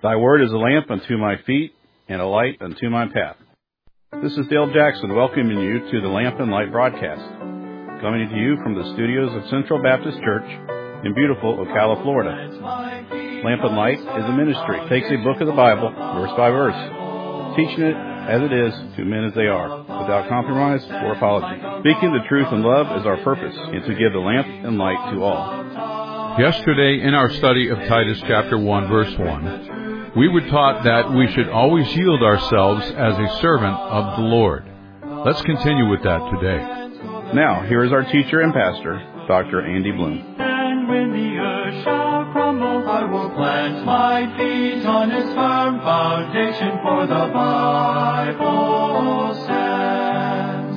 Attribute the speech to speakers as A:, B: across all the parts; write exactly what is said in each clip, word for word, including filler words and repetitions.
A: Thy word is a lamp unto my feet and a light unto my path. This is Dale Jackson welcoming you to the Lamp and Light broadcast, coming to you from the studios of Central Baptist Church in beautiful Ocala, Florida. Lamp and Light is a ministry. It takes a book of the Bible, verse by verse, teaching it as it is to men as they are, without compromise or apology. Speaking the truth in love is our purpose, and to give the lamp and light to all.
B: Yesterday, in our study of Titus chapter one, verse one, we were taught that we should always yield ourselves as a servant of the Lord. Let's continue with that today.
A: Now, here is our teacher and pastor, Doctor Andy Bloom.
C: And when the earth shall crumble, I will plant my feet on its firm foundation, for the Bible says.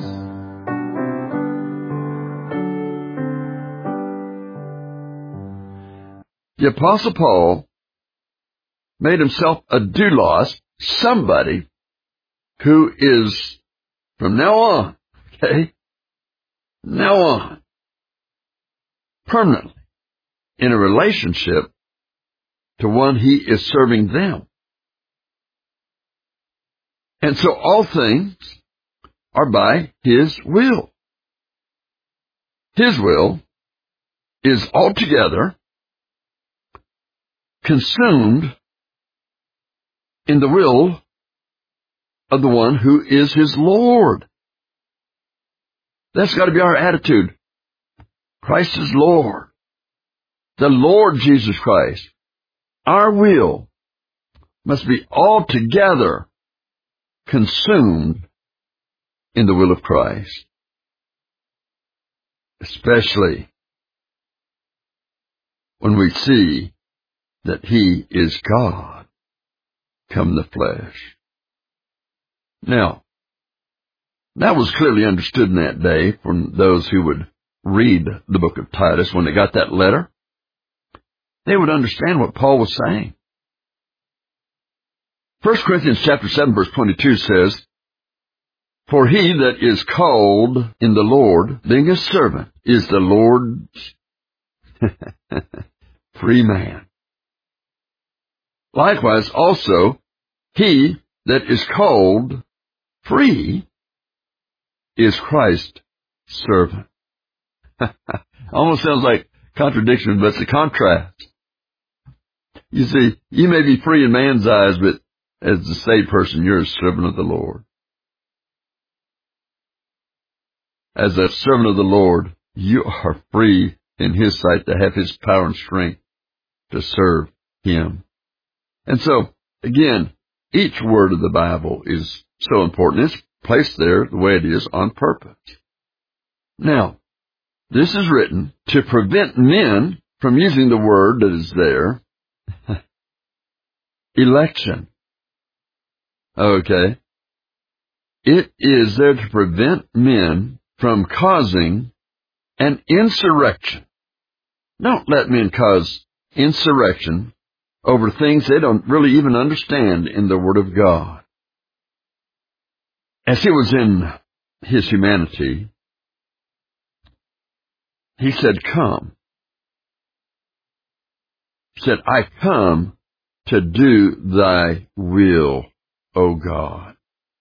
D: The Apostle Paul made himself a doulos, somebody who is, from now on, okay, now on, permanently in a relationship to one he is serving them. And so all things are by his will. His will is altogether consumed in the will of the one who is his Lord. That's got to be our attitude. Christ is Lord. The Lord Jesus Christ. Our will must be altogether consumed in the will of Christ. Especially when we see that he is God come in the flesh. Now, that was clearly understood in that day from those who would read the book of Titus. When they got that letter, they would understand what Paul was saying. First Corinthians chapter seven, verse twenty-two says, "For he that is called in the Lord, being a servant, is the Lord's free man. Likewise also, he that is called free is Christ's servant." Almost sounds like contradiction, but it's a contrast. You see, you may be free in man's eyes, but as a saved person, you're a servant of the Lord. As a servant of the Lord, you are free in his sight to have his power and strength to serve him. And so, again, each word of the Bible is so important. It's placed there the way it is on purpose. Now, this is written to prevent men from using the word that is there, election. Okay? It is there to prevent men from causing an insurrection. Don't let men cause insurrection over things they don't really even understand in the Word of God. As he was in his humanity, he said, "Come." He said, "I come to do thy will, O God."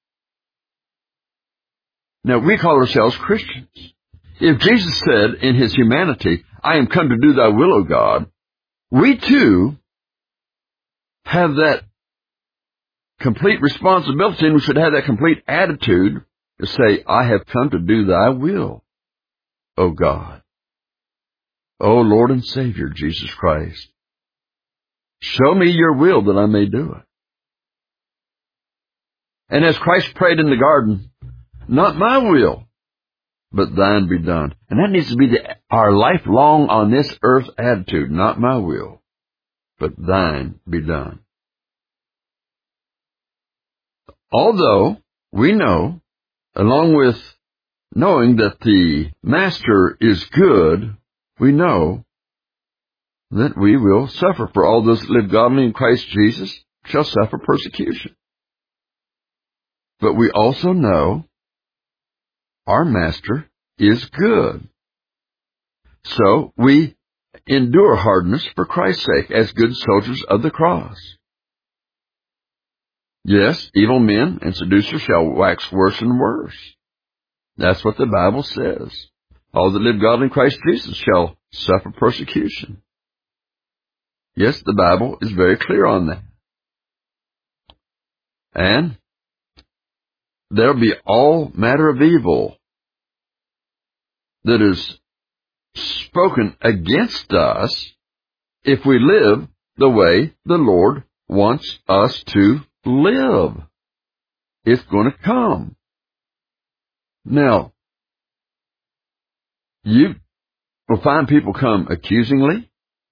D: Now, we call ourselves Christians. If Jesus said in his humanity, "I am come to do thy will, O God," we too have that complete responsibility, and we should have that complete attitude to say, "I have come to do thy will, O God. O Lord and Savior, Jesus Christ. Show me your will that I may do it." And as Christ prayed in the garden, "Not my will, but thine be done." And that needs to be the, our lifelong on this earth attitude. Not my will, but thine be done. Although we know, along with knowing that the Master is good, we know that we will suffer. For all those that live godly in Christ Jesus shall suffer persecution. But we also know our Master is good. So we endure hardness for Christ's sake as good soldiers of the cross. Yes, evil men and seducers shall wax worse and worse. That's what the Bible says. All that live godly in Christ Jesus shall suffer persecution. Yes, the Bible is very clear on that. And there'll be all matter of evil that is spoken against us if we live the way the Lord wants us to live. It's going to come. Now, you will find people come accusingly.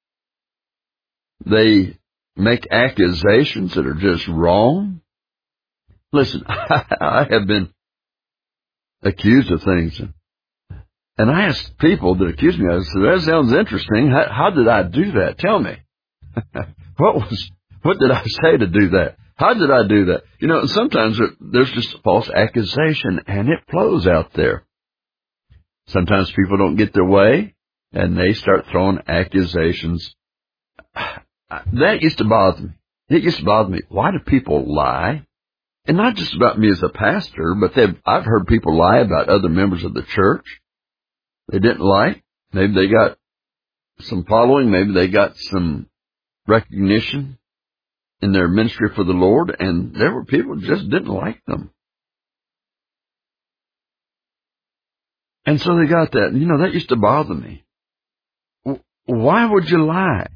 D: They make accusations that are just wrong. Listen, I have been accused of things, and I asked people that accused me, I said, that sounds interesting. How, how did I do that? Tell me. What was, what did I say to do that? How did I do that? You know, sometimes there's just a false accusation, and it flows out there. Sometimes people don't get their way, and they start throwing accusations. That used to bother me. It used to bother me. Why do people lie? And not just about me as a pastor, but I've heard people lie about other members of the church. They didn't like. Maybe they got some following. Maybe they got some recognition in their ministry for the Lord, and there were people who just didn't like them. And so they got that. You know, that used to bother me. Why would you lie?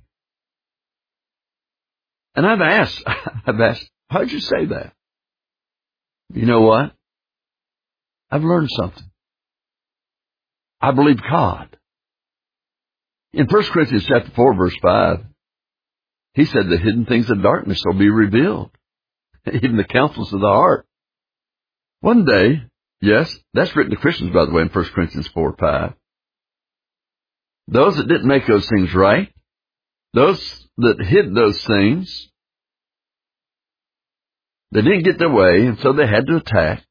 D: And I've asked, I've asked, how'd you say that? You know what? I've learned something. I believe God. In First Corinthians chapter four, verse five, he said the hidden things of darkness will be revealed, even the counsels of the heart. One day, yes, that's written to Christians, by the way, in First Corinthians four, five. Those that didn't make those things right, those that hid those things, they didn't get their way, and so they had to attack.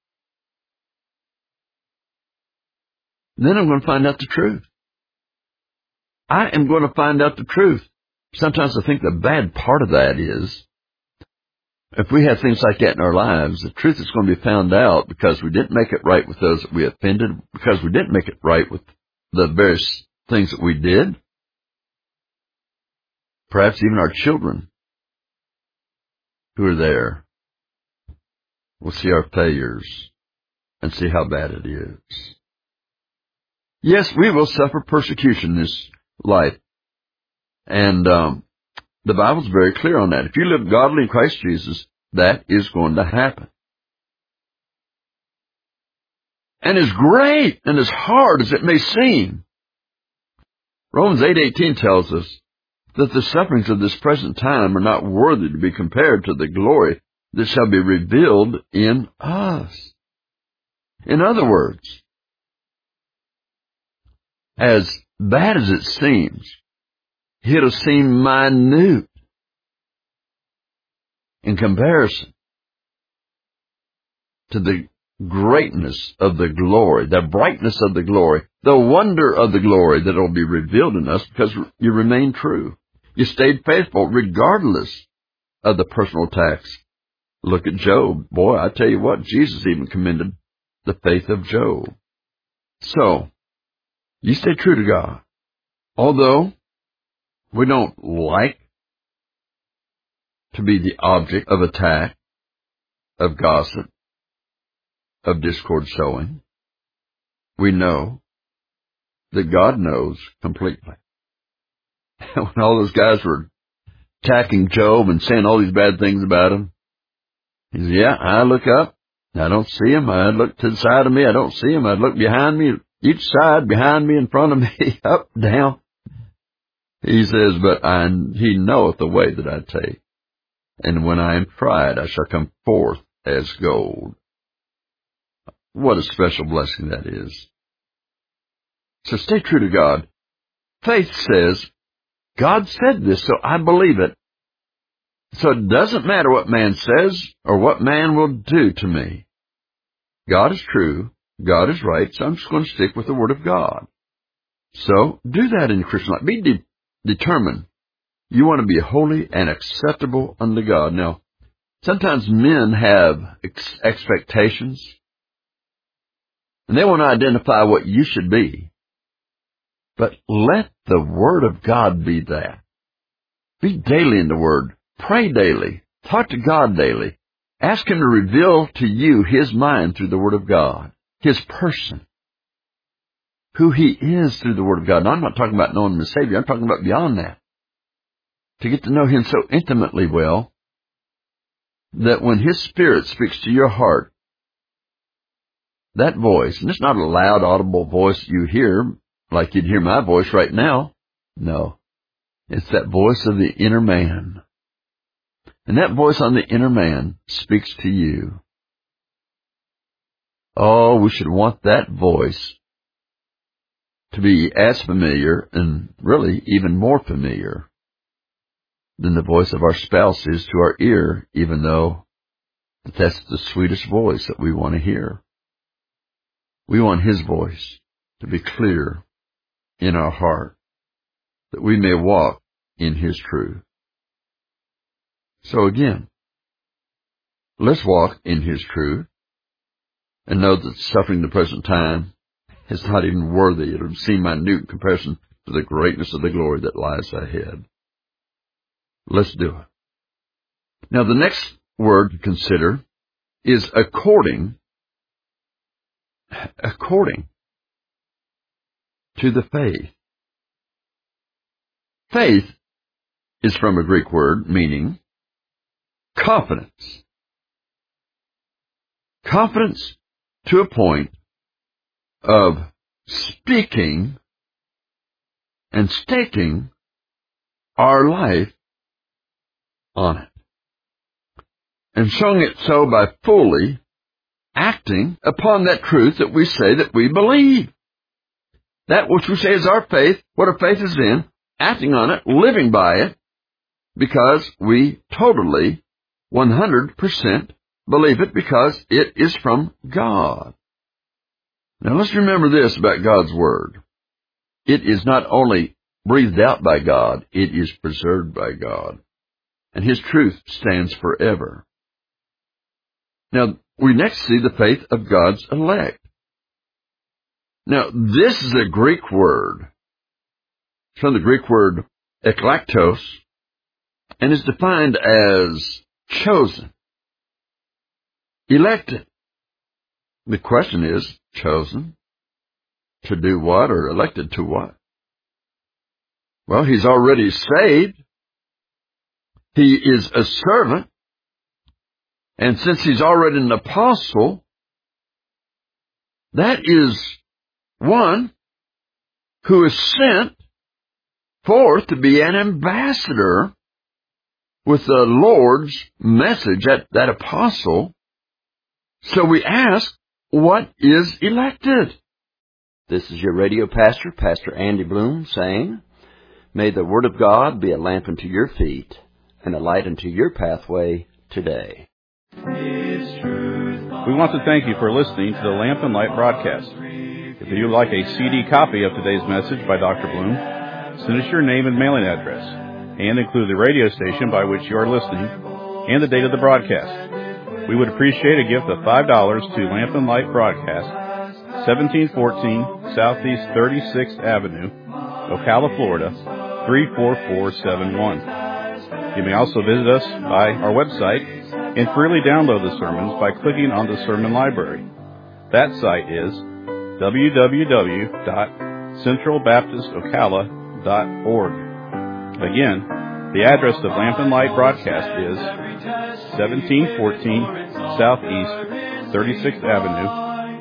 D: Then I'm going to find out the truth. I am going to find out the truth. Sometimes I think the bad part of that is, if we have things like that in our lives, the truth is going to be found out because we didn't make it right with those that we offended, because we didn't make it right with the various things that we did. Perhaps even our children who are there will see our failures and see how bad it is. Yes, we will suffer persecution in this life. And um, the Bible's very clear on that. If you live godly in Christ Jesus, that is going to happen. And as great and as hard as it may seem, Romans eight eighteen tells us that the sufferings of this present time are not worthy to be compared to the glory that shall be revealed in us. In other words, as bad as it seems, it'll seem minute in comparison to the greatness of the glory, the brightness of the glory, the wonder of the glory that will be revealed in us because you remain true. You stayed faithful regardless of the personal attacks. Look at Job. Boy, I tell you what, Jesus even commended the faith of Job. So, you stay true to God. Although we don't like to be the object of attack, of gossip, of discord sowing, we know that God knows completely. When all those guys were attacking Job and saying all these bad things about him, he said, yeah, I look up, I don't see him. I look to the side of me, I don't see him. I look behind me, each side, behind me, in front of me, up, down. He says, but I, he knoweth the way that I take. And when I am tried, I shall come forth as gold. What a special blessing that is. So stay true to God. Faith says, God said this, so I believe it. So it doesn't matter what man says or what man will do to me. God is true. God is right. So I'm just going to stick with the Word of God. So do that in your Christian life. Be de- determined. You want to be holy and acceptable unto God. Now, Sometimes men have ex- expectations, and they want to identify what you should be. But let the Word of God be that. Be daily in the Word. Pray daily. Talk to God daily. Ask Him to reveal to you His mind through the Word of God, His person, who He is through the Word of God. Now, I'm not talking about knowing Him as Savior. I'm talking about beyond that. To get to know Him so intimately well that when His Spirit speaks to your heart, that voice, and it's not a loud, audible voice you hear like you'd hear my voice right now. No. It's that voice of the inner man. And that voice on the inner man speaks to you. Oh, we should want that voice to be as familiar, and really even more familiar, than the voice of our spouse is to our ear, even though that's the sweetest voice that we want to hear. We want His voice to be clear in our heart, that we may walk in His truth. So again, let's walk in His truth and know that suffering in the present time is not even worthy. It would seem minute in comparison to the greatness of the glory that lies ahead. Let's do it. Now, the next word to consider is according, according to the faith. Faith is from a Greek word meaning confidence. Confidence to a point of speaking and staking our life on it, and showing it so by fully acting upon that truth that we say that we believe. That which we say is our faith, what our faith is in, acting on it, living by it, because we totally, one hundred percent believe it, because it is from God. Now let's remember this about God's Word. It is not only breathed out by God, it is preserved by God. And His truth stands forever. Now, we next see the faith of God's elect. Now, this is a Greek word. It's from the Greek word eklektos, and is defined as chosen, elected. The question is, chosen to do what, or elected to what? Well, he's already saved. He is a servant. And since he's already an apostle, that is one who is sent forth to be an ambassador with the Lord's message, that, that apostle. So we ask, what is elected?
E: This is your radio pastor, Pastor Andy Bloom, saying, may the Word of God be a lamp unto your feet and a light unto your pathway today.
A: We want to thank you for listening to the Lamp and Light broadcast. If you would like a C D copy of today's message by Doctor Bloom, send us your name and mailing address, and include the radio station by which you are listening and the date of the broadcast. We would appreciate a gift of five dollars to Lamp and Light Broadcast, seventeen fourteen Southeast thirty-sixth Avenue, Ocala, Florida, three four four seven one. You may also visit us by our website and freely download the sermons by clicking on the Sermon Library. That site is w w w dot central baptist ocala dot org. Again, the address of Lamp and Light Broadcast is seventeen fourteen Southeast thirty-sixth Avenue,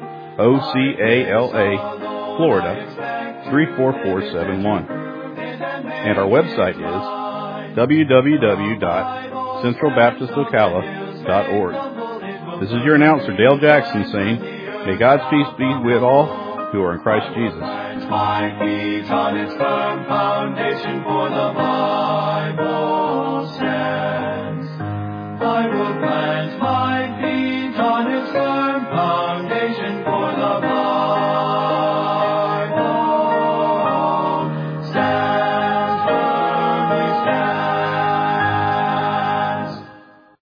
A: Ocala, Florida, three four four seven one. And our website is w w w dot central baptist ocala dot org. This is your announcer, Dale Jackson, saying, may God's peace be with all who are in Christ Jesus.
C: My feet on its firm foundation, for the Bible stands. I will plant